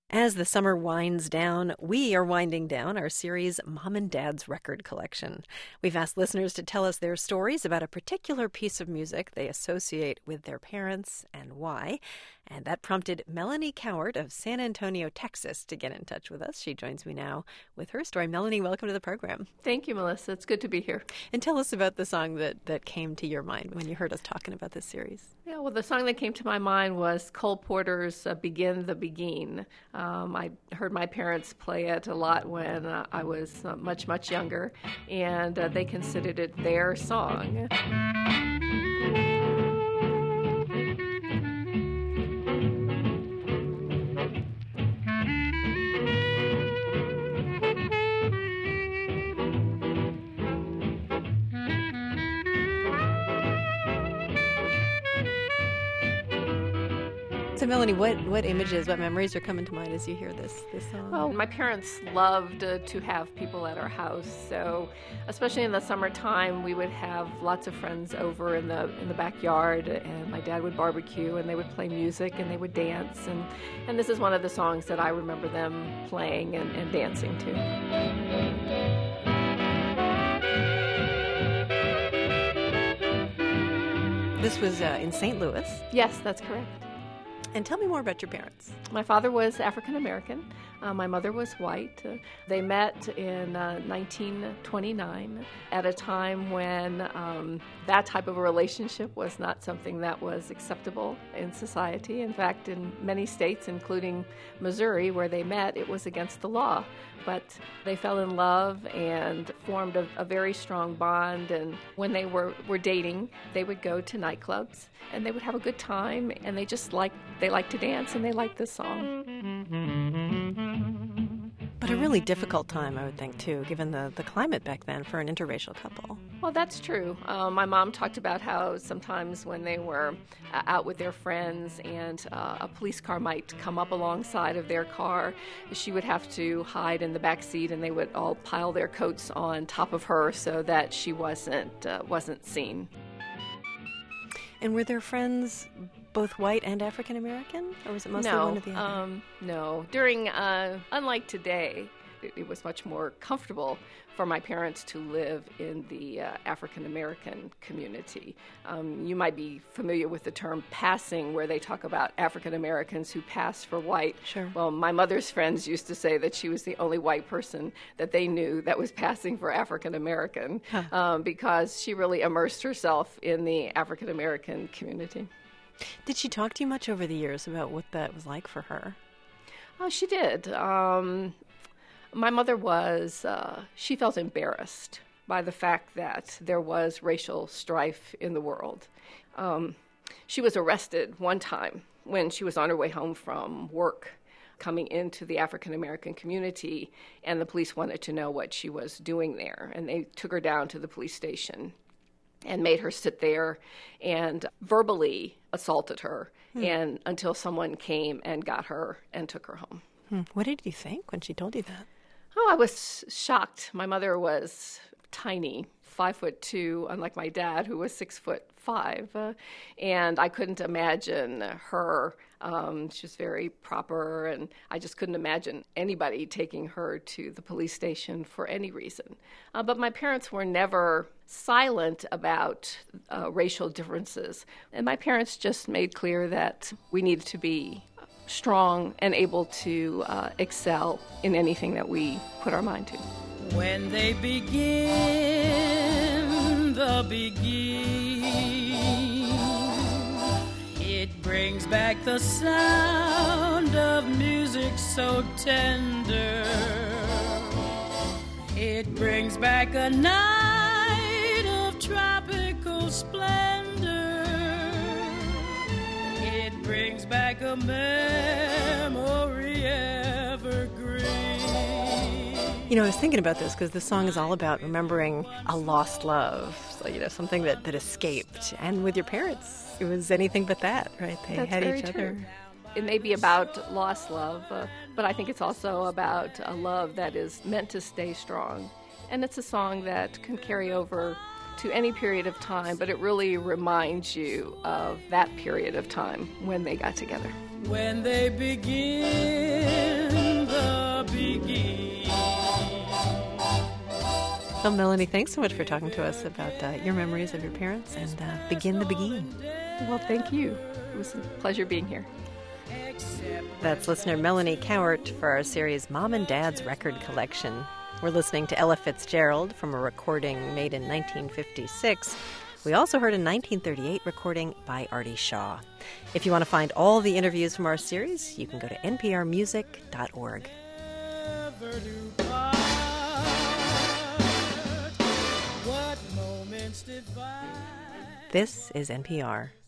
As the summer winds down, we are winding down our series, Mom and Dad's Record Collection. We've asked listeners to tell us their stories about a particular piece of music they associate with their parents and why. And that prompted Melanie Cowart of San Antonio, Texas, to get in touch with us. She joins me now with her story. Melanie, welcome to the program. Thank you, Melissa. It's good to be here. And tell us about the song that came to your mind when you heard us talking about this series. Yeah, well, the song that came to my mind was Cole Porter's Begin the Beguine. I heard my parents play it a lot when I was much, much younger, and they considered it their song. So, Melanie, what images, what memories are coming to mind as you hear this song? Well, my parents loved to have people at our house, so especially in the summertime, we would have lots of friends over in the backyard, and my dad would barbecue, and they would play music, and they would dance, and this is one of the songs that I remember them playing and dancing to. This was in St. Louis. Yes, that's correct. And tell me more about your parents. My father was African American. My mother was white. They met in 1929 at a time when that type of a relationship was not something that was acceptable in society. In fact, in many states, including Missouri, where they met, it was against the law. But they fell in love and formed a very strong bond. And when they were dating, they would go to nightclubs and they would have a good time. And they liked to dance and they liked this song. But a really difficult time, I would think, too, given the climate back then for an interracial couple. Well, that's true. My mom talked about how sometimes when they were out with their friends and a police car might come up alongside of their car, she would have to hide in the back seat, and they would all pile their coats on top of her so that she wasn't seen. And were their friends both white and African American, or was it mostly one or the other? No. During, unlike today, it was much more comfortable for my parents to live in the African American community. You might be familiar with the term passing, where they talk about African Americans who pass for white. Sure. Well, my mother's friends used to say that she was the only white person that they knew that was passing for African American, because she really immersed herself in the African American community. Did she talk to you much over the years about what that was like for her? Oh, she did. My mother she felt embarrassed by the fact that there was racial strife in the world. She was arrested one time when she was on her way home from work, coming into the African American community, and the police wanted to know what she was doing there, and they took her down to the police station and made her sit there and verbally assaulted her and until someone came and got her and took her home. What did you think when she told you that? Oh, I was shocked. My mother was tiny, 5'2", unlike my dad, who was 6'5", and I couldn't imagine her. She was very proper, and I just couldn't imagine anybody taking her to the police station for any reason. But my parents were never silent about racial differences, and my parents just made clear that we needed to be strong and able to excel in anything that we put our mind to. When they begin the beguine, it brings back the sound of music so tender. It brings back a night of tropical splendor. It brings back a memory evergreen. You know, I was thinking about this because the song is all about remembering a lost love, so, something that escaped. And with your parents, it was anything but that, right? They had each other. It may be about lost love, but I think it's also about a love that is meant to stay strong. And it's a song that can carry over to any period of time, but it really reminds you of that period of time when they got together. When they begin Well, Melanie, thanks so much for talking to us about your memories of your parents and Begin the Beguine. Well, thank you. It was a pleasure being here. That's listener Melanie Cowart for our series Mom and Dad's Record Collection. We're listening to Ella Fitzgerald from a recording made in 1956. We also heard a 1938 recording by Artie Shaw. If you want to find all the interviews from our series, you can go to nprmusic.org. This is NPR.